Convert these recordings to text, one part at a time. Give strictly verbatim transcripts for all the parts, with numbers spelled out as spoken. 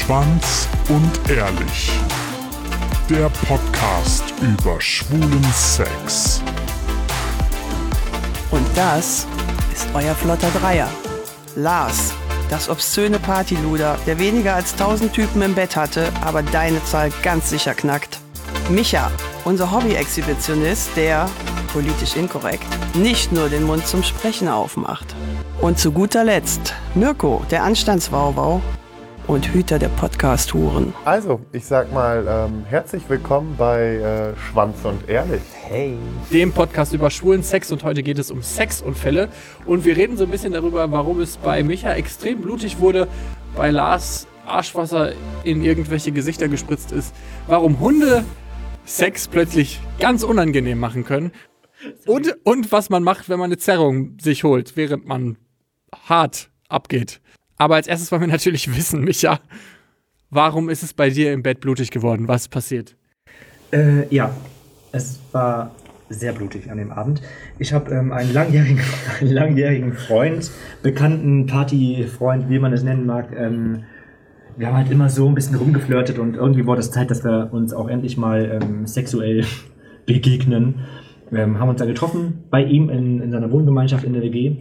Schwanz und Ehrlich. Der Podcast über schwulen Sex. Und das ist euer flotter Dreier. Lars, das obszöne Partyluder, der weniger als tausend Typen im Bett hatte, aber deine Zahl ganz sicher knackt. Micha, unser Hobby-Exhibitionist, der, politisch inkorrekt, nicht nur den Mund zum Sprechen aufmacht. Und zu guter Letzt Mirko, der Anstandswauwau und Hüter der Podcast-Huren. Also, ich sag mal, ähm, herzlich willkommen bei äh, Schwanz und Ehrlich. Hey. Dem Podcast über schwulen Sex, und heute geht es um Sexunfälle. Und wir reden so ein bisschen darüber, warum es bei Micha extrem blutig wurde, bei Lars Arschwasser in irgendwelche Gesichter gespritzt ist, warum Hunde Sex plötzlich ganz unangenehm machen können und, und was man macht, wenn man eine Zerrung sich holt, während man hart abgeht. Aber als erstes wollen wir natürlich wissen, Micha, warum ist es bei dir im Bett blutig geworden? Was ist passiert? Äh, ja, es war sehr blutig an dem Abend. Ich habe ähm, einen, langjährigen, einen langjährigen Freund, bekannten Partyfreund, wie man es nennen mag. Ähm, wir haben halt immer so ein bisschen rumgeflirtet und irgendwie wurde es Zeit, dass wir uns auch endlich mal ähm, sexuell begegnen. Wir ähm, haben uns da getroffen bei ihm in, in seiner Wohngemeinschaft in der W G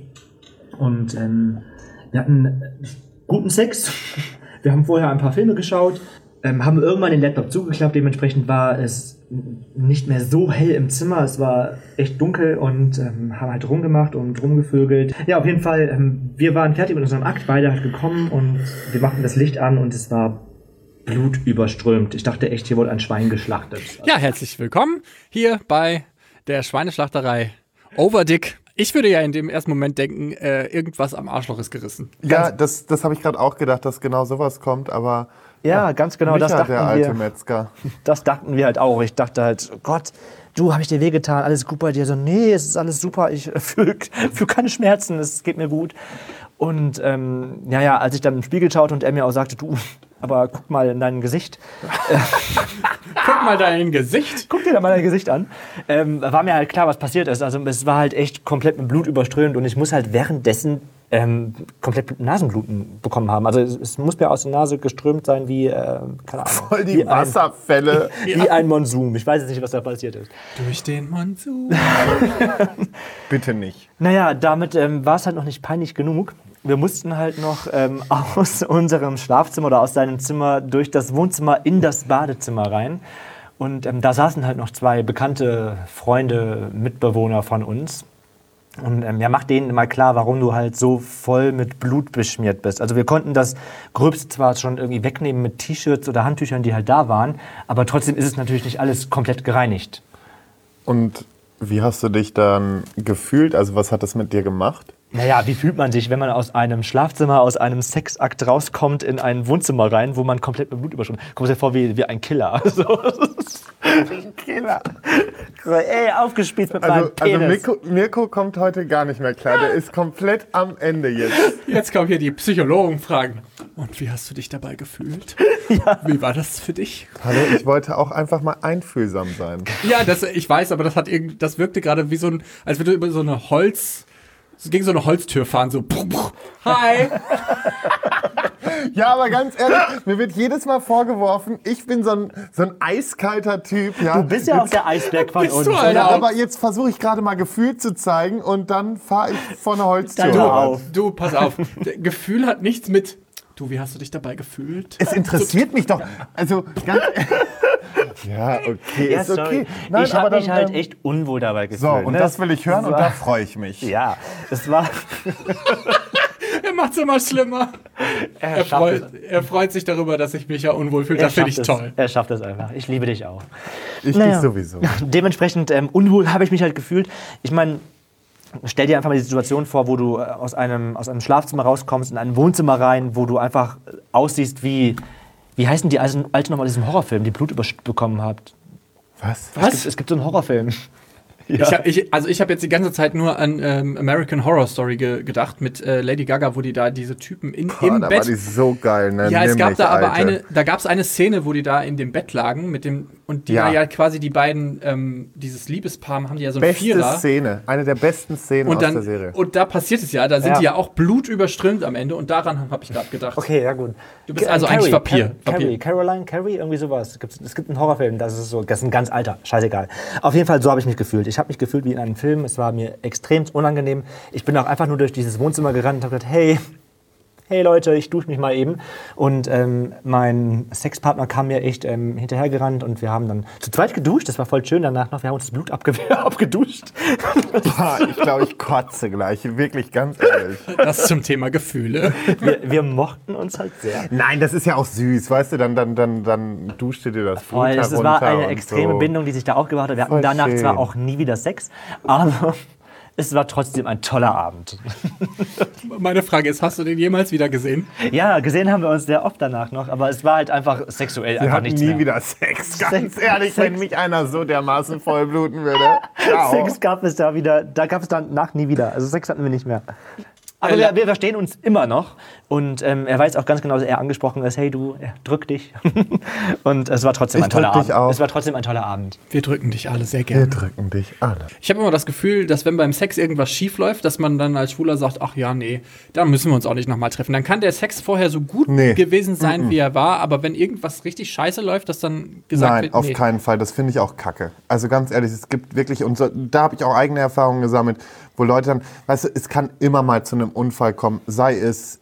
und ähm, wir hatten guten Sex. Wir haben vorher ein paar Filme geschaut, ähm, haben irgendwann den Laptop zugeklappt. Dementsprechend war es nicht mehr so hell im Zimmer. Es war echt dunkel und ähm, haben halt rumgemacht und rumgevögelt. Ja, auf jeden Fall, ähm, wir waren fertig mit unserem Akt. Beide halt gekommen und wir machten das Licht an und es war blutüberströmt. Ich dachte echt, hier wurde ein Schwein geschlachtet. Ja, herzlich willkommen hier bei der Schweineschlachterei Overdick. Ich würde ja in dem ersten Moment denken, äh, irgendwas am Arschloch ist gerissen. Ja, das, das habe ich gerade auch gedacht, dass genau sowas kommt, aber ja, ganz genau, Micha, das dachten der alte wir. Metzger. Das dachten wir halt auch. Ich dachte halt, oh Gott, du, habe ich dir wehgetan, alles gut bei dir? So, nee, es ist alles super, ich fühle fühl keine Schmerzen, es geht mir gut. Und ähm, ja, ja, als ich dann im Spiegel schaute und er mir auch sagte, du, aber guck mal in dein Gesicht. Guck mal dein Gesicht. Guck dir da mal dein Gesicht an. Ähm, war mir halt klar, was passiert ist. Also es war halt echt komplett mit Blut überströmt und ich muss halt währenddessen ähm, komplett Nasenbluten bekommen haben. Also es, es muss mir aus der Nase geströmt sein wie, äh, keine Ahnung. Voll die Wasserfälle. Ein, wie, wie ein Monsun. Ich weiß jetzt nicht, was da passiert ist. Durch den Monsun. Bitte nicht. Naja, damit ähm, war es halt noch nicht peinlich genug. Wir mussten halt noch ähm, aus unserem Schlafzimmer oder aus seinem Zimmer durch das Wohnzimmer in das Badezimmer rein. Und ähm, da saßen halt noch zwei bekannte Freunde, Mitbewohner von uns. Und ähm, ja, mach denen mal klar, warum du halt so voll mit Blut beschmiert bist. Also wir konnten das Gröbste zwar schon irgendwie wegnehmen mit T-Shirts oder Handtüchern, die halt da waren, aber trotzdem ist es natürlich nicht alles komplett gereinigt. Und wie hast du dich dann gefühlt? Also was hat das mit dir gemacht? Naja, wie fühlt man sich, wenn man aus einem Schlafzimmer, aus einem Sexakt rauskommt in ein Wohnzimmer rein, wo man komplett mit Blut überschwemmt? Kommt dir vor wie, wie ein Killer. So. Wie ein Killer. Ey, aufgespießt mit Also, meinem Penis. also Mirko, Mirko kommt heute gar nicht mehr klar. Der ist komplett am Ende jetzt. Jetzt kommen hier die Psychologen fragen. Und wie hast du dich dabei gefühlt? Ja. Wie war das für dich? Hallo, ich wollte auch einfach mal einfühlsam sein. Ja, das, ich weiß, aber das hat irgend, das wirkte gerade wie so ein, als würde über so eine Holz, gegen so eine Holztür fahren, so. Hi! Ja, aber ganz ehrlich, mir wird jedes Mal vorgeworfen, ich bin so ein, so ein eiskalter Typ. Ja. Du bist ja auch der Eisberg von Bist uns. du, Alter? Ja, aber jetzt versuche ich gerade mal Gefühl zu zeigen und dann fahre ich vor eine Holztür. Dann hör auf. Du, pass auf. Gefühl hat nichts mit, du, wie hast du dich dabei gefühlt? Es interessiert mich doch. Also, ganz ja, okay, Ja, ist sorry. okay. Nein, ich aber habe mich dann, halt ähm, echt unwohl dabei gefühlt. So, und ne? das will ich hören Das und war- da freue ich mich. Ja, es war... Er macht's immer schlimmer. Er, schafft freut, er freut sich darüber, dass ich mich ja unwohl fühle. Das finde ich schafft toll. Es, er schafft es einfach. Ich liebe dich auch. Ich Naja. dich sowieso. Dementsprechend ähm, unwohl habe ich mich halt gefühlt. Ich meine, stell dir einfach mal die Situation vor, wo du äh, aus einem, aus einem Schlafzimmer rauskommst, in ein Wohnzimmer rein, wo du einfach äh, aussiehst wie, wie heißen die alten alte nochmal diesen Horrorfilm, die Blut übersch- bekommen habt? Was? Es gibt, es gibt so einen Horrorfilm. Ich hab, ich, also ich habe jetzt die ganze Zeit nur an ähm, American Horror Story ge- gedacht mit äh, Lady Gaga, wo die da diese Typen in, Boah, im da Bett... war die so geil, ne? Ja, es Nimm gab mich, da aber Alter. eine, da gab es eine Szene, wo die da in dem Bett lagen mit dem Und die Ja. ja, ja quasi die beiden, ähm, dieses Liebespaar haben die ja so ein Beste Vierer. Szene, eine der besten Szenen Und aus dann, der Serie. und da passiert es ja, da sind Ja. die ja auch blutüberströmt am Ende und daran habe ich gerade gedacht. Okay, ja gut. Du bist Ca- also Carrie, eigentlich Vampir. Car- Carrie, Vampir. Caroline, Carrie, irgendwie sowas. Es gibt, es gibt einen Horrorfilm, das ist so, das ist ein ganz alter, scheißegal. Auf jeden Fall, so habe ich mich gefühlt. Ich habe mich gefühlt wie in einem Film, es war mir extrem unangenehm. Ich bin auch einfach nur durch dieses Wohnzimmer gerannt und habe gesagt, hey, hey Leute, ich dusche mich mal eben. Und ähm, mein Sexpartner kam mir echt ähm, hinterhergerannt und wir haben dann zu zweit geduscht, das war voll schön danach noch, wir haben uns das Blut abge- abgeduscht. Boah, ich glaube, ich kotze gleich, wirklich ganz ehrlich. Das zum Thema Gefühle. Wir, wir mochten uns halt sehr. Nein, das ist ja auch süß, weißt du, dann, dann, dann, dann duscht ihr dir das Blut Voll, es herunter war eine und extreme so. Bindung, die sich da aufgebaut hat. Wir hatten Voll danach schön. zwar auch nie wieder Sex, aber es war trotzdem ein toller Abend. Meine Frage ist, hast du den jemals wieder gesehen? Ja, gesehen haben wir uns sehr oft danach noch, aber es war halt einfach sexuell Wir einfach hatten nichts nie mehr. wieder Sex, ganz Sex- ehrlich, Sex- wenn mich einer so dermaßen vollbluten würde. Ciao. Sex gab es da wieder, da gab es danach nie wieder. Also Sex hatten wir nicht mehr. Aber Äh, wir, wir verstehen uns immer noch und ähm, er weiß auch ganz genau, dass er angesprochen ist, hey du, ja, drück dich. Und es war trotzdem Ich ein toller drück dich Abend. auch. Es war trotzdem ein toller Abend. Wir drücken dich alle sehr Wir gerne. drücken dich alle. Ich habe immer das Gefühl, dass wenn beim Sex irgendwas schief läuft, dass man dann als Schwuler sagt, ach ja, nee, da müssen wir uns auch nicht nochmal treffen. Dann kann der Sex vorher so gut Nee. gewesen sein, wie er war, aber wenn irgendwas richtig scheiße läuft, dass dann gesagt Nein, wird, auf nee. keinen Fall. Das finde ich auch kacke. Also ganz ehrlich, es gibt wirklich, und so, da habe ich auch eigene Erfahrungen gesammelt, wo Leute dann, weißt du, es kann immer mal zu einem Unfall kommen, sei es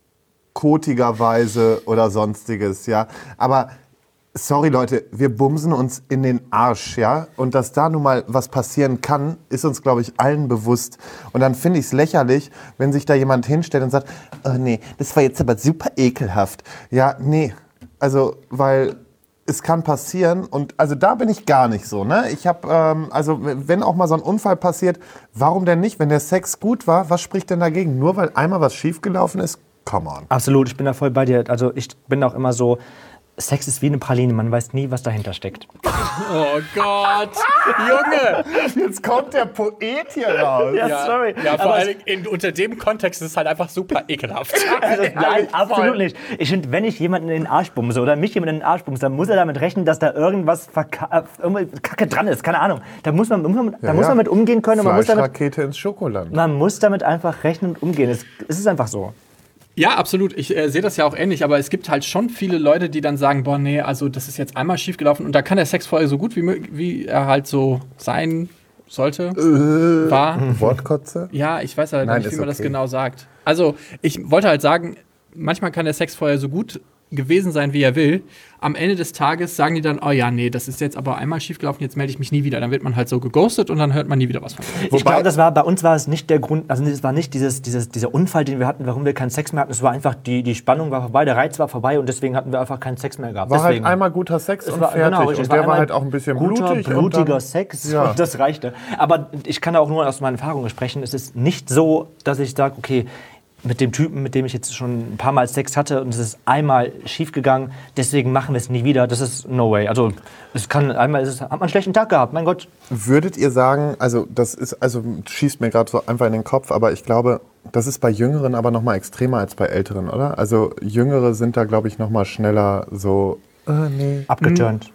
kotigerweise oder sonstiges, ja. Aber sorry Leute, wir bumsen uns in den Arsch, ja. Und dass da nun mal was passieren kann, ist uns, glaube ich, allen bewusst. Und dann finde ich es lächerlich, wenn sich da jemand hinstellt und sagt, oh nee, das war jetzt aber super ekelhaft. Ja, nee. Also, weil es kann passieren und also da bin ich gar nicht so, ne? Ich habe, ähm, also wenn auch mal so ein Unfall passiert, warum denn nicht? Wenn der Sex gut war, was spricht denn dagegen? Nur weil einmal was schiefgelaufen ist? Come on. Absolut, ich bin da voll bei dir. Also ich bin auch immer so, Sex ist wie eine Praline, man weiß nie, was dahinter steckt. Oh Gott, Junge! Jetzt kommt der Poet hier raus. Ja, sorry. Ja, vor Aber allem in, unter dem Kontext ist es halt einfach super ekelhaft. Nein, absolut nicht. Ich finde, wenn ich jemanden in den Arsch bumse oder mich jemanden in den Arsch bumse, dann muss er damit rechnen, dass da irgendwas verka- äh, irgendwie Kacke dran ist. Keine Ahnung. Da muss man, muss man, da muss man mit umgehen können und man muss, damit, Fleischrakete ins Schokoland. man muss damit einfach rechnen und umgehen. Es, es ist einfach so. Ja, absolut. Ich äh, sehe das ja auch ähnlich, aber es gibt halt schon viele Leute, die dann sagen, boah, nee, also das ist jetzt einmal schief gelaufen und da kann der Sex vorher so gut wie, mö- wie er halt so sein sollte, Äh, war. Wortkotze? Ja, ich weiß halt Nein, nicht, wie ist man das okay. genau sagt. Also, ich wollte halt sagen, manchmal kann der Sex vorher so gut gewesen sein, wie er will. Am Ende des Tages sagen die dann, oh ja, nee, das ist jetzt aber einmal schiefgelaufen, jetzt melde ich mich nie wieder. Dann wird man halt so geghostet und dann hört man nie wieder was von ihm. Ich glaube, das war bei uns war es nicht der Grund, also es war nicht dieses, dieses, dieser Unfall, den wir hatten, warum wir keinen Sex mehr hatten. Es war einfach, die, die Spannung war vorbei, der Reiz war vorbei und deswegen hatten wir einfach keinen Sex mehr gehabt. War deswegen. halt einmal guter Sex Es und war, fertig. genau, richtig. und Es der war einmal halt auch ein bisschen guter, blutig. und blutiger dann, Sex Ja. und das reichte. Aber ich kann auch nur aus meinen Erfahrungen sprechen. Es ist nicht so, dass ich sage, okay, mit dem Typen, mit dem ich jetzt schon ein paar Mal Sex hatte und es ist einmal schief gegangen, deswegen machen wir es nie wieder. Das ist no way. Also es kann einmal ist es, hat man einen schlechten Tag gehabt, mein Gott. Würdet ihr sagen, also das ist, also schießt mir gerade so einfach in den Kopf, aber ich glaube, das ist bei Jüngeren aber noch mal extremer als bei Älteren, oder? Also Jüngere sind da, glaube ich, noch mal schneller so, äh, nee. Abgeturnt.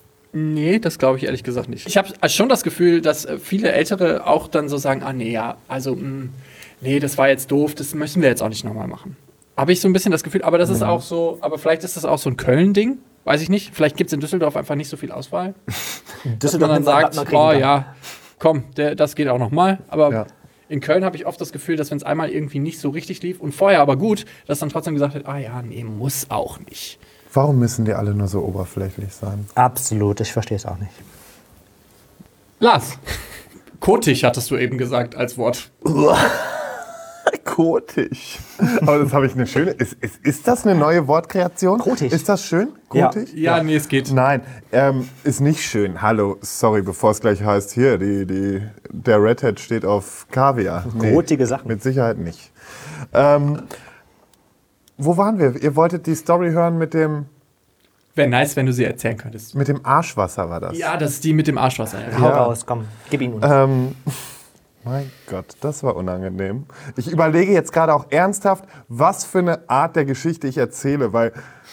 Nee, das glaube ich ehrlich gesagt nicht. Ich habe schon das Gefühl, dass äh, viele Ältere auch dann so sagen, ah nee, ja, also mh, nee, das war jetzt doof, das müssen wir jetzt auch nicht nochmal machen. Habe ich so ein bisschen das Gefühl, aber das ist auch so, aber vielleicht ist das auch so ein Köln-Ding, weiß ich nicht. Vielleicht gibt es in Düsseldorf einfach nicht so viel Auswahl. Dass man dann sagt, oh ja, komm, der, das geht auch nochmal. Aber Ja. in Köln habe ich oft das Gefühl, dass wenn es einmal irgendwie nicht so richtig lief und vorher aber gut, dass dann trotzdem gesagt wird, ah ja, nee, muss auch nicht. Warum müssen die alle nur so oberflächlich sein? Absolut, ich verstehe es auch nicht. Lars, kotig hattest du eben gesagt als Wort. Kotig. Aber das habe ich eine schöne. Ist, ist, ist das eine neue Wortkreation? Kotig. Ist das schön? Ja. Kotig? Ja, nee, es geht. Nein, ähm, ist nicht schön. Hallo, sorry, bevor es gleich heißt, hier, die, die, der Red Hat steht auf Kaviar. Kotige Sachen. Mit Sicherheit nicht. Ähm, wo waren wir? Ihr wolltet die Story hören mit dem, Wäre nice, wenn du sie erzählen könntest. mit dem Arschwasser, war das? Ja, das ist die mit dem Arschwasser. Ja. Hau Ja. raus, komm, gib ihn uns. Ähm, mein Gott, das war unangenehm. Ich überlege jetzt gerade auch ernsthaft, was für eine Art der Geschichte ich erzähle, weil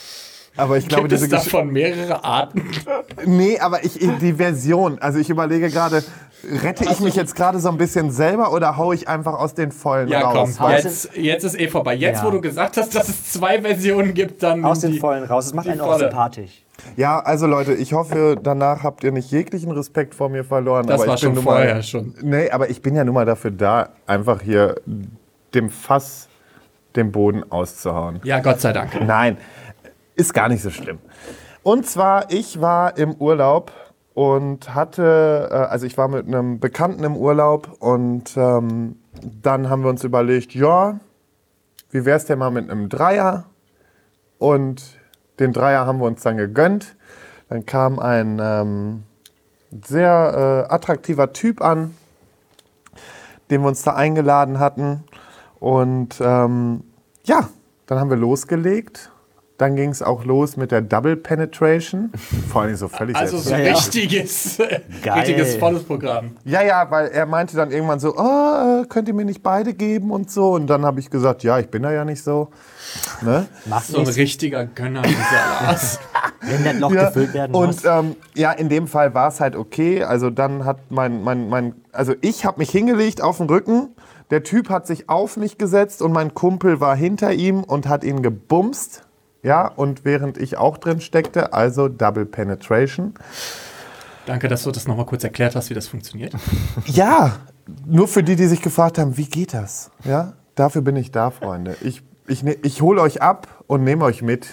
Aber ich glaube, Gibt es diese Gesch- davon mehrere Arten? Nee, aber ich, die Version, also ich überlege gerade, rette ich mich jetzt gerade so ein bisschen selber oder hau ich einfach aus den Vollen Ja, raus? komm, Weil- jetzt, jetzt ist eh vorbei. Jetzt, Ja. wo du gesagt hast, dass es zwei Versionen gibt, dann Aus den die- Vollen raus. Das macht die einen auch volle. sympathisch. Ja, also Leute, ich hoffe, danach habt ihr nicht jeglichen Respekt vor mir verloren. Das aber war ich bin schon nun vorher mal, schon. Nee, aber ich bin ja nun mal dafür da, einfach hier dem Fass den Boden auszuhauen. Ja, Gott sei Dank. Nein, ist gar nicht so schlimm. Und zwar, ich war im Urlaub und hatte, äh, also ich war mit einem Bekannten im Urlaub und ähm, dann haben wir uns überlegt, ja, wie wär's denn mal mit einem Dreier? Und den Dreier haben wir uns dann gegönnt. Dann kam ein ähm, sehr äh, attraktiver Typ an, den wir uns da eingeladen hatten. Und ähm, ja, dann haben wir losgelegt. Dann ging es auch los mit der Double Penetration. Vor allem so völlig Also so selbst- ja. richtiges, Geil. richtiges volles Programm. Ja, ja, weil er meinte dann irgendwann so, oh, könnt ihr mir nicht beide geben und so. Und dann habe ich gesagt, ja, ich bin da ja nicht so. Ne? Mach's So ein nicht, richtiger Gönner, dieser Lars. wenn das Loch Ja, gefüllt werden und muss. ähm, ja, in dem Fall war es halt okay. Also dann hat mein, mein, mein also ich habe mich hingelegt auf den Rücken. Der Typ hat sich auf mich gesetzt und mein Kumpel war hinter ihm und hat ihn gebumst. Ja, und während ich auch drin steckte, also Double Penetration. Danke, dass du das nochmal kurz erklärt hast, wie das funktioniert. Ja, nur für die, die sich gefragt haben, wie geht das? Ja, dafür bin ich da, Freunde. Ich, ich, ne, ich hole euch ab und nehme euch mit.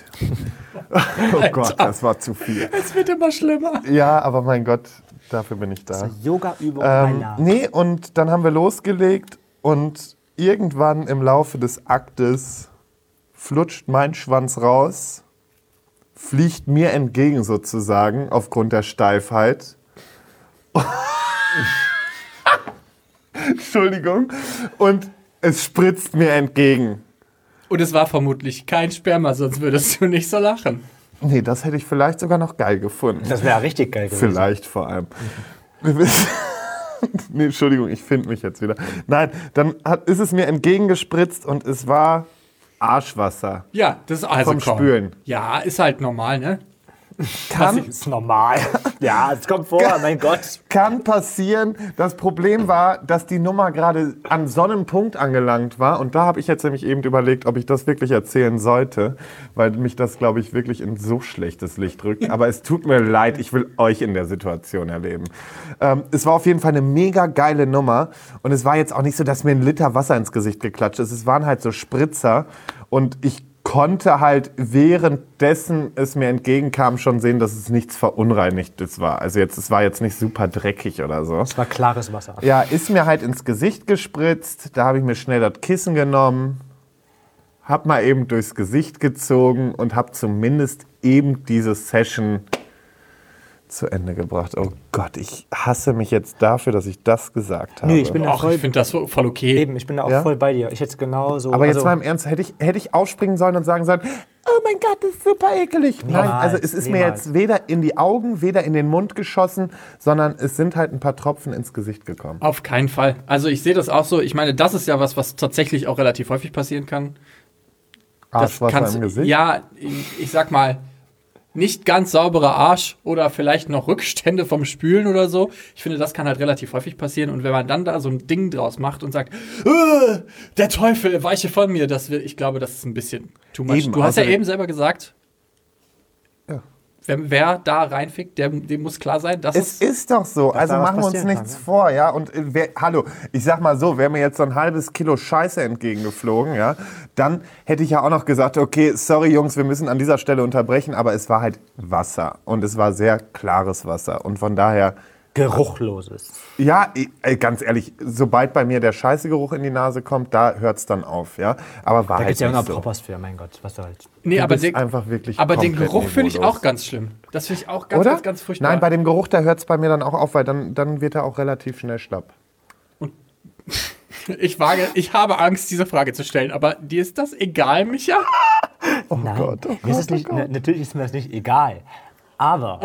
Oh Gott, das war zu viel. Es wird immer schlimmer. Ja, aber mein Gott, dafür bin ich da. Yoga-Übung bei Ähm, Lars. nee, und dann haben wir losgelegt und irgendwann im Laufe des Aktes flutscht mein Schwanz raus, fliegt mir entgegen sozusagen aufgrund der Steifheit. Entschuldigung. Und es spritzt mir entgegen. Und es war vermutlich kein Sperma, sonst würdest du nicht so lachen. Nee, das hätte ich vielleicht sogar noch geil gefunden. Das wäre richtig geil gewesen. Vielleicht vor allem. Nee, Entschuldigung, ich finde mich jetzt wieder. Nein, dann hat, ist es mir entgegengespritzt und es war Arschwasser. Ja, das ist also Vom komm. Spülen. Ja, ist halt normal, ne? Kann, Das ist normal. Ja, es kommt vor, mein Gott. kann passieren. Das Problem war, dass die Nummer gerade an Sonnenpunkt angelangt war. Und da habe ich jetzt nämlich eben überlegt, ob ich das wirklich erzählen sollte. Weil mich das, glaube ich, wirklich in so schlechtes Licht rückt. Aber es tut mir leid, ich will euch in der Situation erleben. Ähm, es war auf jeden Fall eine mega geile Nummer. Und es war jetzt auch nicht so, dass mir ein Liter Wasser ins Gesicht geklatscht ist. Es waren halt so Spritzer. Und ich konnte halt währenddessen es mir entgegenkam schon sehen, dass es nichts Verunreinigtes war. Also jetzt, es war jetzt nicht super dreckig oder so. Es war klares Wasser. Ja, ist mir halt ins Gesicht gespritzt. Da habe ich mir schnell das Kissen genommen, hab mal eben durchs Gesicht gezogen und hab zumindest eben diese Session zu Ende gebracht. Oh Gott, ich hasse mich jetzt dafür, dass ich das gesagt habe. Nö, ich bin da Ach, voll, ich finde das voll okay. eben, ich bin da auch Ja? voll bei dir. Ich hätte es genauso. Aber jetzt also, mal im Ernst, hätte ich, hätte ich aufspringen sollen und sagen sollen, oh mein Gott, das ist super ekelig. Nein, Niemals, also es ist mir niemals. jetzt weder in die Augen, weder in den Mund geschossen, sondern es sind halt ein paar Tropfen ins Gesicht gekommen. Auf keinen Fall. Also ich sehe das auch so. Ich meine, das ist ja was, was tatsächlich auch relativ häufig passieren kann. Das Arschwasser kannst- im Gesicht? Ja, ich, ich sag mal, nicht ganz sauberer Arsch oder vielleicht noch Rückstände vom Spülen oder so. Ich finde, das kann halt relativ häufig passieren. Und wenn man dann da so ein Ding draus macht und sagt, "Äh, der Teufel, weiche von mir, das will, ich glaube, das ist ein bisschen too much. Eben, du hast ja außerdem- eben selber gesagt, Ja. wer, wer da reinfickt, der, dem muss klar sein, dass Es es... ist doch so. Also da was machen wir uns passieren nichts kann, ja. vor, ja. Und äh, wer, hallo, ich sag mal so, wäre mir jetzt so ein halbes Kilo Scheiße entgegengeflogen, ja, dann hätte ich ja auch noch gesagt, okay, sorry Jungs, wir müssen an dieser Stelle unterbrechen, aber es war halt Wasser und es war sehr klares Wasser und von daher, Geruchloses. ja, ich- ey, ganz ehrlich, sobald bei mir der Scheißegeruch in die Nase kommt, da hört's dann auf, ja. Aber war Da halt gibt es ja auch nicht noch so. Poppers für, mein Gott, was soll's. Nee, Du aber bist den, einfach wirklich aber den komplett Geruch finde ich niveaulos. auch ganz schlimm. Das finde ich auch ganz, Oder? ganz, ganz furchtbar. Nein, bei dem Geruch, da hört's bei mir dann auch auf, weil dann, dann wird er auch relativ schnell schlapp. Ich wage, ich habe Angst, diese Frage zu stellen, aber dir ist das egal, Micha? Nein, Gott, oh mir ist Gott, es nicht, oh Gott. na, natürlich ist mir das nicht egal. Aber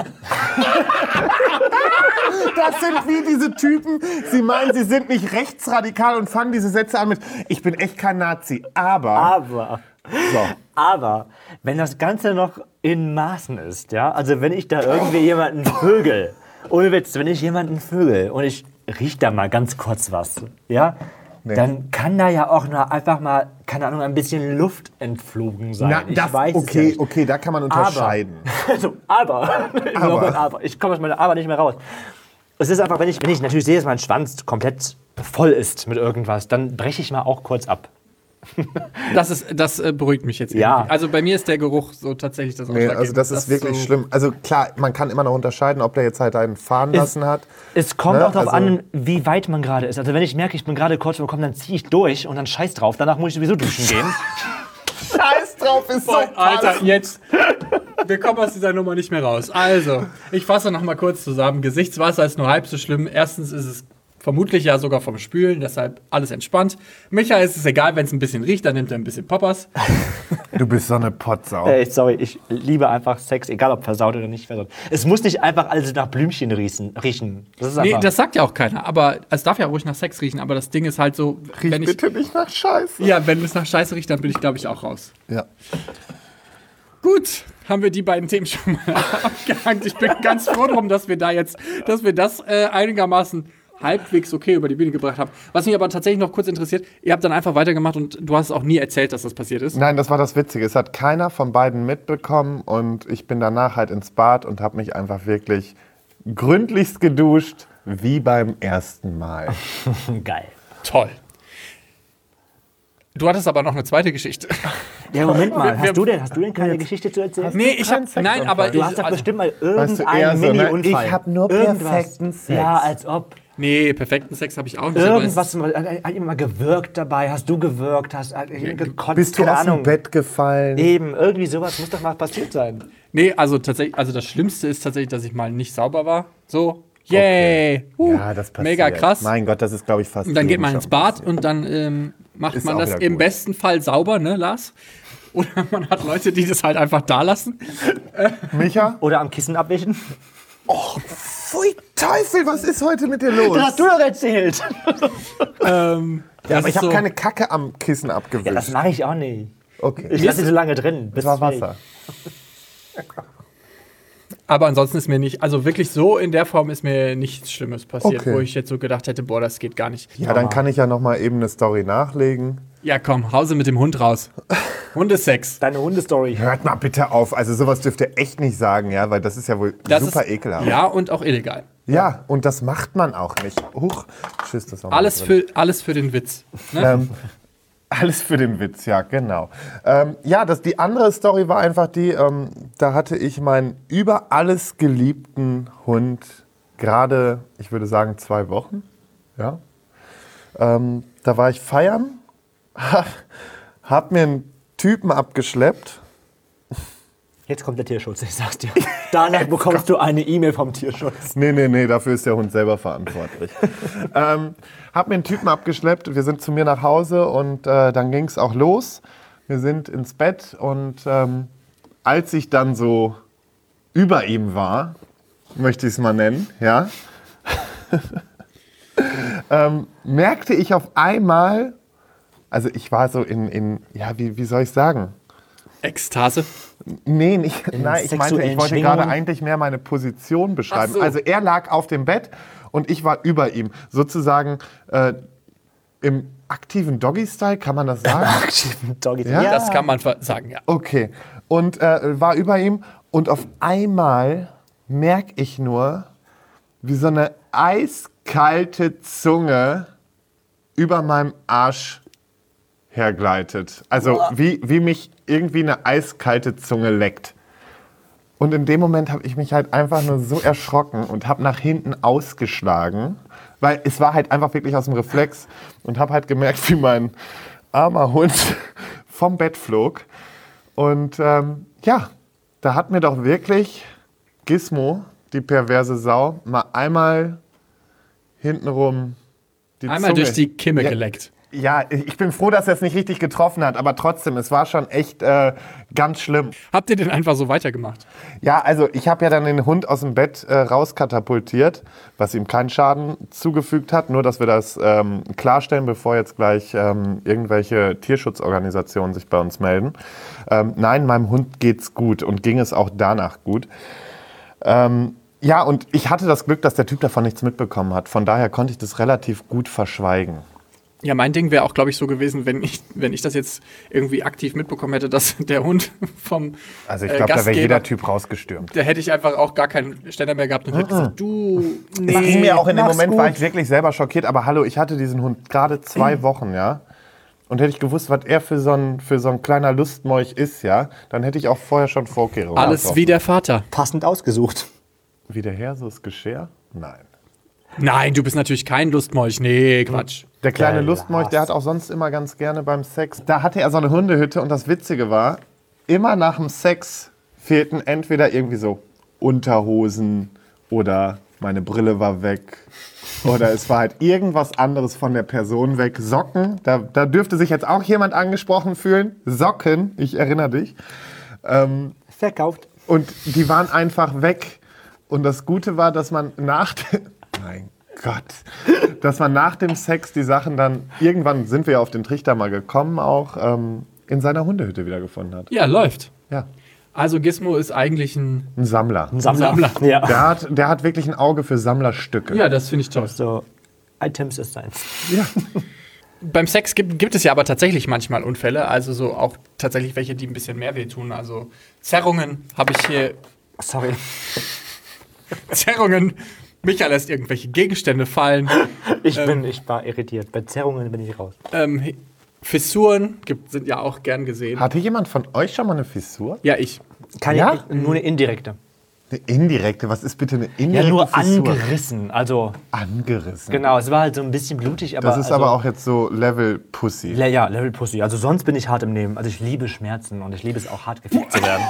Das sind wie diese Typen, sie meinen, sie sind nicht rechtsradikal und fangen diese Sätze an mit, ich bin echt kein Nazi, aber... Aber, So. aber, wenn das Ganze noch in Maßen ist, ja. Also wenn ich da irgendwie jemanden vögel, ohne Witz, wenn ich jemanden vögel und ich riech da mal ganz kurz was, ja, nee. dann kann da ja auch nur einfach mal, keine Ahnung, ein bisschen Luft entflogen sein. Na, ich das, weiß okay, es ja nicht. okay, da kann man unterscheiden. Aber, also, aber, aber. aber. ich komme aus meiner Aber nicht mehr raus. Es ist einfach, wenn ich, wenn ich natürlich sehe, dass mein Schwanz komplett voll ist mit irgendwas, dann breche ich mal auch kurz ab. Das, ist, das äh, beruhigt mich jetzt Ja. irgendwie. Also bei mir ist der Geruch so tatsächlich das Nee, Ausschlaggebende. also das ist Das wirklich so schlimm. Also klar, man kann immer noch unterscheiden, ob der jetzt halt einen fahren lassen hat. Es kommt Ne, auch darauf also- an, wie weit man gerade ist. Also wenn ich merke, ich bin gerade kurz bekommen, dann ziehe ich durch und dann scheiß drauf. Danach muss ich sowieso duschen gehen. Scheiß drauf, ist so Boah, Alter, jetzt. Wir kommen aus dieser Nummer nicht mehr raus. Also, ich fasse noch mal kurz zusammen. Gesichtswasser ist nur halb so schlimm. Erstens ist es vermutlich ja sogar vom Spülen, deshalb alles entspannt. Micha ist es egal, wenn es ein bisschen riecht, dann nimmt er ein bisschen Poppers. Du bist so eine Potsau. Äh, sorry, ich liebe einfach Sex, egal ob versaut oder nicht versaut. Es muss nicht einfach alles nach Blümchen riechen. riechen. Das ist Nee, einfach das sagt ja auch keiner. Aber es darf ja ruhig nach Sex riechen. Aber das Ding ist halt so, Riech wenn ich, bitte nicht nach Scheiße. ja, wenn es nach Scheiße riecht, dann bin ich, glaube ich, auch raus. Ja. Gut, haben wir die beiden Themen schon mal abgehakt. Ich bin ganz froh drum, dass wir da jetzt, dass wir das äh, einigermaßen halbwegs okay über die Bühne gebracht haben. Was mich aber tatsächlich noch kurz interessiert, ihr habt dann einfach weitergemacht und du hast auch nie erzählt, dass das passiert ist. Nein, das war das Witzige. Es hat keiner von beiden mitbekommen und ich bin danach halt ins Bad und habe mich einfach wirklich gründlichst geduscht, wie beim ersten Mal. geil. Toll. Du hattest aber noch eine zweite Geschichte. Ja, Moment mal, Wir- wir- hast du denn, hast du denn keine Geschichte zu erzählen? Nee, ich hab, nein, aber Du ich, hast doch also, bestimmt mal Weißt du, irgendeinen eher so, ne? Mini-Unfall. Ich hab nur Irgendwas. perfekten Sex. Ja, als ob. nee, perfekten Sex habe ich auch nicht. aber Irgendwas, hat jemand mal gewirkt dabei? Hast du gewirkt? Hast hat jemand gekotzt? Bist du Keine aus Ahnung. dem Bett gefallen? Eben, irgendwie sowas muss doch mal passiert sein. Es, nee, also tatsächlich, also das Schlimmste ist tatsächlich, dass ich mal nicht sauber war. So, yay, uh, Ja, das passiert. mega krass. Mein Gott, das ist, glaube ich, fast Und dann geht man jedem ins schon Bad passiert. und dann ähm, macht Ist man auch das wieder im gut. besten Fall sauber, ne, Lars? Oder man hat Leute, die das halt einfach da lassen. Micha? Oder am Kissen abwischen? Pfui, Teufel, was ist heute mit dir los? Das hast du doch erzählt. ähm, ja, aber ist ich habe so- keine Kacke am Kissen abgewischt. Ja, das mache ich auch nicht. okay. Ich lasse sie so lange drin. Bis Das war es Wasser. Aber ansonsten ist mir nicht, also wirklich so in der Form ist mir nichts Schlimmes passiert, Okay. wo ich jetzt so gedacht hätte, boah, das geht gar nicht. Ja, dann kann ich ja noch mal eben eine Story nachlegen. Ja, komm, Hause mit dem Hund raus. Hundesex. Deine Hundestory. Hört mal bitte auf. Also sowas dürft ihr echt nicht sagen, ja, weil das ist ja wohl Das super ist, ekelhaft. Ja, und auch illegal. Ja, und das macht man auch nicht. Huch, tschüss, das war mal Alles drin. für, alles für den Witz. Ne? Ähm, alles für den Witz, ja, genau. Ähm, ja, das, die andere Story war einfach die, ähm, da hatte ich meinen über alles geliebten Hund gerade, ich würde sagen, zwei Wochen. Ja. Ähm, da war ich feiern, hab mir einen Typen abgeschleppt. Jetzt kommt der Tierschutz, ich sag's dir. Danach bekommst du eine E-Mail vom Tierschutz. Nee, nee, nee, dafür ist der Hund selber verantwortlich. ähm, hab mir einen Typen abgeschleppt, wir sind zu mir nach Hause und äh, dann ging es auch los. Wir sind ins Bett und ähm, als ich dann so über ihm war, möchte ich es mal nennen, ja, ähm, merkte ich auf einmal, also ich war so in, in ja, wie, wie soll ich sagen? Ekstase. Nee, nicht, nein, ich meinte, ich sexuellen wollte Schwingungen? gerade eigentlich mehr meine Position beschreiben. Ach so. Also er lag auf dem Bett und ich war über ihm. Sozusagen äh, im aktiven Doggy-Style, kann man das sagen? Doggy. Ja? Das kann man ver- sagen, ja. Okay. Und äh, war über ihm und auf einmal merke ich nur, wie so eine eiskalte Zunge über meinem Arsch hergleitet. Also wie, wie mich irgendwie eine eiskalte Zunge leckt. Und in dem Moment habe ich mich halt einfach nur so erschrocken und habe nach hinten ausgeschlagen, weil es war halt einfach wirklich aus dem Reflex und habe halt gemerkt, wie mein armer Hund vom Bett flog. Und ähm, ja, da hat mir doch wirklich Gizmo, die perverse Sau, mal einmal hintenrum die Einmal Zunge. durch die Kimme Ja. geleckt. Ja, ich bin froh, dass er es nicht richtig getroffen hat, aber trotzdem, es war schon echt äh, ganz schlimm. Habt ihr denn einfach so weitergemacht? Ja, also ich habe ja dann den Hund aus dem Bett äh, rauskatapultiert, was ihm keinen Schaden zugefügt hat. Nur, dass wir das ähm, klarstellen, bevor jetzt gleich ähm, irgendwelche Tierschutzorganisationen sich bei uns melden. Ähm, nein, meinem Hund geht's gut und ging es auch danach gut. Ähm, ja, und ich hatte das Glück, dass der Typ davon nichts mitbekommen hat. Von daher konnte ich das relativ gut verschweigen. Ja, mein Ding wäre auch, glaube ich, so gewesen, wenn ich, wenn ich das jetzt irgendwie aktiv mitbekommen hätte, dass der Hund vom Also ich äh, glaube, da wäre Gastgeber- jeder Typ rausgestürmt. Da hätte ich einfach auch gar keinen Ständer mehr gehabt und hätte gesagt, du, Das ging nee. mir auch in dem mach's Moment, gut. war ich wirklich selber schockiert. Aber hallo, ich hatte diesen Hund gerade zwei Wochen, ja. Und hätte ich gewusst, was er für so ein, für so ein kleiner Lustmolch ist, ja, dann hätte ich auch vorher schon Vorkehrungen Alles getroffen. wie der Vater. Passend ausgesucht. Wie der Herr, so ist Geschirr? Nein. Nein, du bist natürlich kein Lustmolch. Nee, Quatsch. Der kleine Der Lustmolch, der hat auch sonst immer ganz gerne beim Sex. Da hatte er so eine Hundehütte und das Witzige war, immer nach dem Sex fehlten entweder irgendwie so Unterhosen oder meine Brille war weg oder es war halt irgendwas anderes von der Person weg. Socken, da, da dürfte sich jetzt auch jemand angesprochen fühlen. Socken, ich erinnere dich. Ähm, Verkauft. und die waren einfach weg. Und das Gute war, dass man nach dem, mein Gott, dass man nach dem Sex die Sachen dann, irgendwann sind wir ja auf den Trichter mal gekommen, auch ähm, in seiner Hundehütte wiedergefunden hat. Ja, läuft. Ja, Also Gizmo ist eigentlich ein ein Sammler. Ein Sammler. Sammler. Ja. Der hat, der hat wirklich ein Auge für Sammlerstücke. Ja, das finde ich toll. So, Items ist eins. Beim Sex gibt, gibt es ja aber tatsächlich manchmal Unfälle, also so auch tatsächlich welche, die ein bisschen mehr wehtun. Also Zerrungen habe ich hier. Sorry. Zerrungen. Micha lässt irgendwelche Gegenstände fallen. Ich bin, ich war irritiert. Bei Zerrungen bin ich raus. Ähm, Fissuren gibt, sind ja auch gern gesehen. Hatte jemand von euch schon mal eine Fissur? Ja, ich. Kann Ja? ich, nur eine indirekte. Eine indirekte? Was ist bitte eine indirekte Ja, nur Fissur? angerissen. Also, Angerissen. genau, es war halt so ein bisschen blutig, aber. Das ist also, aber auch jetzt so Level Pussy. Le ja, Level Pussy. Also sonst bin ich hart im Nehmen. Also ich liebe Schmerzen und ich liebe es auch hart gefickt zu werden.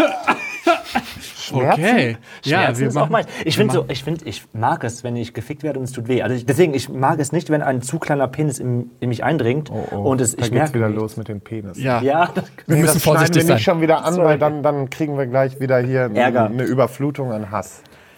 Okay. Ja, Schmerzen wir ist auch machen. meins. Ich finde so, ich finde, ich mag es, wenn ich gefickt werde und es tut weh. Also ich, deswegen, ich mag es nicht, wenn ein zu kleiner Penis in, in mich eindringt und es, da ich geht's merke wieder nichts. los mit dem Penis. Ja. Ja, das, Wir Nee, müssen das vorsichtig schneiden wir sein. nicht schon wieder an, Sorry. weil dann, dann kriegen wir gleich wieder hier Ärger. eine Überflutung an Hass.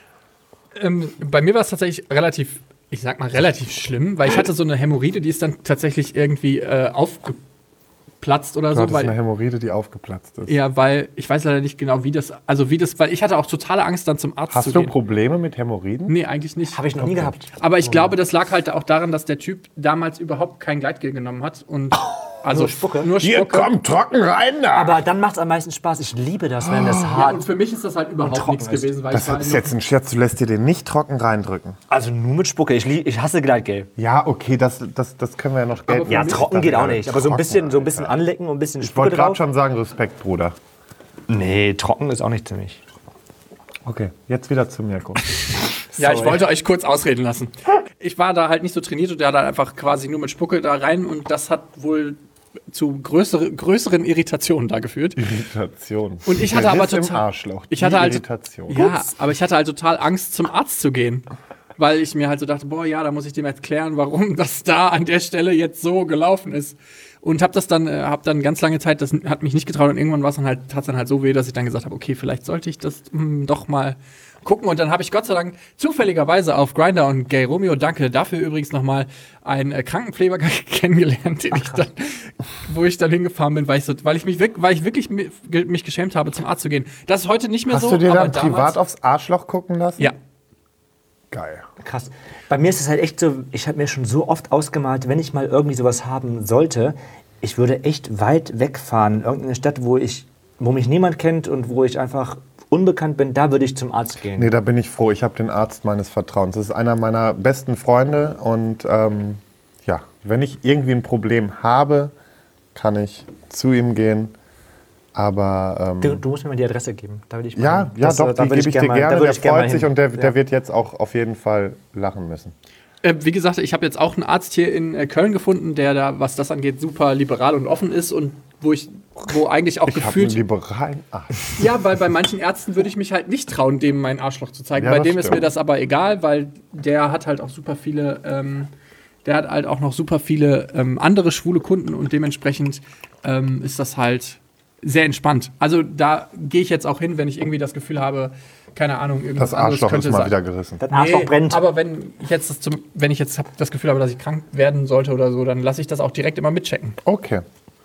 Ähm, bei mir war es tatsächlich relativ, ich sag mal relativ schlimm, weil ich hatte so eine Hämorrhoide, die ist dann tatsächlich irgendwie äh, aufgeplatzt oder Du so. hattest eine Weil, Hämorrhoide, die aufgeplatzt ist. ja, weil ich weiß leider nicht genau, wie das, also wie das, weil ich hatte auch totale Angst, dann zum Arzt Hast zu du gehen. Probleme mit Hämorrhoiden? Nee, eigentlich nicht. habe ich noch nie gehabt. Aber ich glaube, das lag halt auch daran, dass der Typ damals überhaupt kein Gleitgel genommen hat und also Nur Spucke? Nur Hier, Spucke. komm, trocken rein da! Aber dann macht es am meisten Spaß. Ich liebe das, wenn das Ja, hart. und für mich ist das halt überhaupt trocken nichts ist. gewesen, weil Das ich war ist noch- jetzt ein Scherz, du lässt dir den nicht trocken reindrücken. Also nur mit Spucke. Ich, lieb, ich hasse Gleitgel. Ja, okay, das, das, das können wir ja noch gelten. für Ja, mich trocken Das geht ist auch dann nicht. Aber so ein trocken, bisschen, so ein bisschen Alter. anlecken und ein bisschen Ich Spucke wollte gerade drauf. schon sagen, Respekt, Bruder. Nee, trocken ist auch nicht für mich. Okay, jetzt wieder zu Mirko. Ja, ich Sorry. wollte euch kurz ausreden lassen. Ich war da halt nicht so trainiert und der hat halt einfach quasi nur mit Spucke da rein und das hat wohl zu größere, größeren Irritationen da geführt. Irritation. Und ich hatte Der aber Riss im total- Arschloch. Ich Die hatte halt- Irritation. Ja, aber ich hatte halt total Angst, zum Arzt zu gehen. Weil ich mir halt so dachte, boah, ja, da muss ich dem erklären, warum das da an der Stelle jetzt so gelaufen ist. Und hab das dann, äh, hab dann ganz lange Zeit, das hat mich nicht getraut und irgendwann war es dann halt, hat's dann halt so weh, dass ich dann gesagt habe, okay, vielleicht sollte ich das hm, doch mal gucken. Und dann habe ich Gott sei Dank zufälligerweise auf Grindr und Gay Romeo, danke dafür übrigens nochmal, einen äh, Krankenpfleger kennengelernt, den ich dann, wo ich dann hingefahren bin, weil ich, so, weil ich mich wirk- weil ich wirklich mi- ge- mich geschämt habe, zum Arzt zu gehen. Das ist heute nicht mehr Hast so. du dir aber dann damals, privat aufs Arschloch gucken lassen? Ja. Geil. Krass. Bei mir ist es halt echt so, ich habe mir schon so oft ausgemalt, wenn ich mal irgendwie sowas haben sollte, ich würde echt weit wegfahren, in irgendeine Stadt, wo ich, wo mich niemand kennt und wo ich einfach unbekannt bin, da würde ich zum Arzt gehen. Nee, da bin ich froh. Ich habe den Arzt meines Vertrauens. Das ist einer meiner besten Freunde. Und ähm, ja, wenn ich irgendwie ein Problem habe, kann ich zu ihm gehen. Aber ähm, Du, du musst mir mal die Adresse geben. Da will ich mal ja, hin. ja Das, doch, äh, da die will gebe ich dir gern mal- gerne. da will Der ich gern mal freut sich hin. und der, Ja. der wird jetzt auch auf jeden Fall lachen müssen. Äh, wie gesagt, ich habe jetzt auch einen Arzt hier in äh, Köln gefunden, der da, was das angeht, super liberal und offen ist und wo ich, wo eigentlich auch Ich habe einen gefühlt, liberalen Arzt. ja, weil bei manchen Ärzten würde ich mich halt nicht trauen, dem mein Arschloch zu zeigen. Ja, bei das dem ist stimmt. mir das aber egal, weil der hat halt auch super viele ähm, Der hat halt auch noch super viele ähm, andere schwule Kunden und dementsprechend ähm, ist das halt sehr entspannt. Also da gehe ich jetzt auch hin, wenn ich irgendwie das Gefühl habe, keine Ahnung, irgendwas Das anderes Arschloch könnte ist mal sein. wieder gerissen. Das Arschloch Nee, brennt. aber wenn ich jetzt das, zum, wenn ich jetzt hab das Gefühl habe, dass ich krank werden sollte oder so, dann lasse ich das auch direkt immer mitchecken. Okay.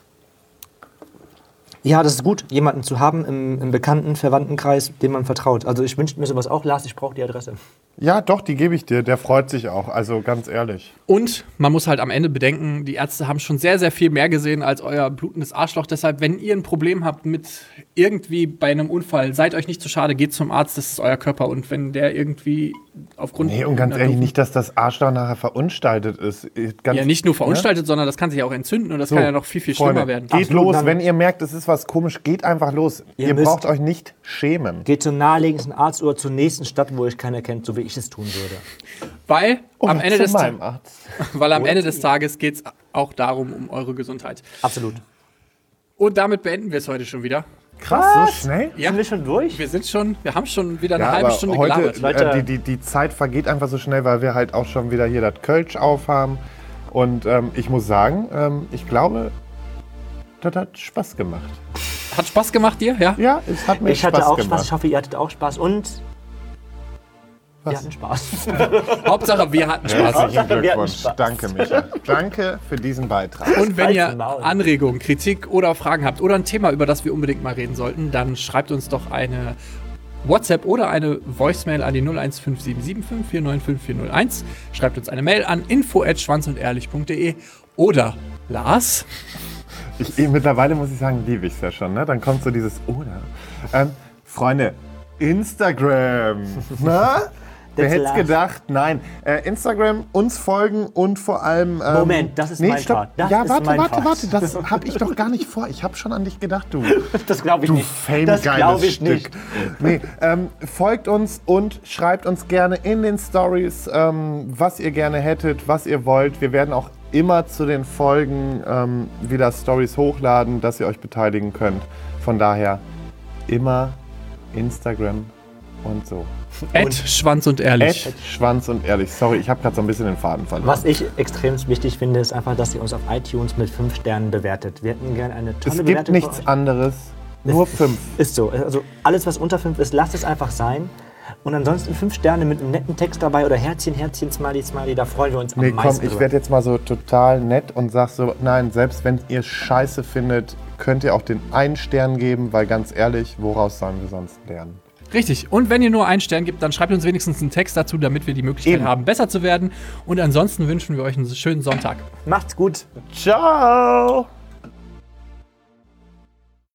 Ja, das ist gut, jemanden zu haben im, im bekannten Verwandtenkreis, dem man vertraut. Also ich wünsche mir sowas auch, Lars, ich brauche die Adresse. Ja, doch, die gebe ich dir. Der freut sich auch. Also ganz ehrlich. Und man muss halt am Ende bedenken, die Ärzte haben schon sehr, sehr viel mehr gesehen als euer blutendes Arschloch. Deshalb, wenn ihr ein Problem habt mit irgendwie bei einem Unfall, seid euch nicht zu schade, geht zum Arzt, das ist euer Körper. Und wenn der irgendwie aufgrund... Nee, und ganz einer ehrlich, doofen- nicht, dass das Arschloch nachher verunstaltet ist. Ganz, Ja, nicht nur verunstaltet, sondern das kann sich auch entzünden und das So, kann ja noch viel, viel schlimmer Freunde, werden. Geht Absolut, los, dann- wenn ihr merkt, es ist was komisch, geht einfach los. Ihr, Ihr müsst- braucht euch nicht schämen. Geht zum naheliegendsten Arzt oder zur nächsten Stadt, wo euch keiner kennt, so wie ich es tun würde. Weil am Oder Ende zu des, Ta- meinem Arzt. weil am Ende des Tages geht es auch darum, um eure Gesundheit. Absolut. Und damit beenden wir es heute schon wieder. Krass, so schnell? Ja, Sind wir schon durch? wir sind schon, wir haben schon wieder eine Ja, halbe aber Stunde heute, gelabert. Leute. äh, die, die, die Zeit vergeht einfach so schnell, weil wir halt auch schon wieder hier das Kölsch aufhaben. Und ähm, ich muss sagen, ähm, ich glaube, das hat Spaß gemacht. Hat Spaß gemacht dir? Ja? Ja, es hat mir Ich Spaß hatte auch gemacht. Spaß, ich hoffe, ihr hattet auch Spaß und wir Was? hatten Spaß. Hauptsache, wir hatten Spaß. Herzlichen wir hatten Glückwunsch. Spaß. Danke, Micha. Danke für diesen Beitrag. Und wenn ihr Halt's Maul. Anregungen, Kritik oder Fragen habt oder ein Thema, über das wir unbedingt mal reden sollten, dann schreibt uns doch eine WhatsApp oder eine Voicemail an die null eins fünf sieben sieben fünf vier neun fünf vier null eins. Schreibt uns eine Mail an info at schwanzundehrlich punkt de oder Lars. Ich, eh, mittlerweile muss ich sagen, liebe ich es ja schon. Ne? Dann kommt so dieses Oder. Ähm, Freunde, Instagram. Na? Wer That's hätte es life. gedacht? Nein. Äh, Instagram, uns folgen und vor allem. Ähm, Moment, das ist mein stopp. Part. Das ja, ist warte, mein warte, Part. warte. Das habe ich doch gar nicht vor. Ich habe schon an dich gedacht, du. Das glaube ich Du nicht. Das famegeiles glaube ich Stück. nicht. Nee, ähm, folgt uns und schreibt uns gerne in den Stories, ähm, was ihr gerne hättet, was ihr wollt. Wir werden auch immer zu den Folgen ähm, wieder Stories hochladen, dass ihr euch beteiligen könnt. Von daher immer Instagram und so. At Schwanz und Ehrlich. Ed, Schwanz und Ehrlich. Sorry, ich habe gerade so ein bisschen den Faden verloren. Was ich extrem wichtig finde, ist einfach, dass ihr uns auf iTunes mit fünf Sternen bewertet. Wir hätten gerne eine tolle es gibt Bewertung nichts für euch. anderes. Nur Es- fünf. Ist so. Also alles, was unter fünf ist, lasst es einfach sein. Und ansonsten fünf Sterne mit einem netten Text dabei oder Herzchen, Herzchen, Smiley, Smiley, da freuen wir uns am Nee, komm, meisten ich drüber. werde jetzt mal so total nett und sag so, nein, selbst wenn ihr Scheiße findet, könnt ihr auch den einen Stern geben, weil ganz ehrlich, woraus sollen wir sonst lernen? Richtig. Und wenn ihr nur einen Stern gibt, dann schreibt uns wenigstens einen Text dazu, damit wir die Möglichkeit Eben. haben, besser zu werden. Und ansonsten wünschen wir euch einen schönen Sonntag. Macht's gut. Ciao!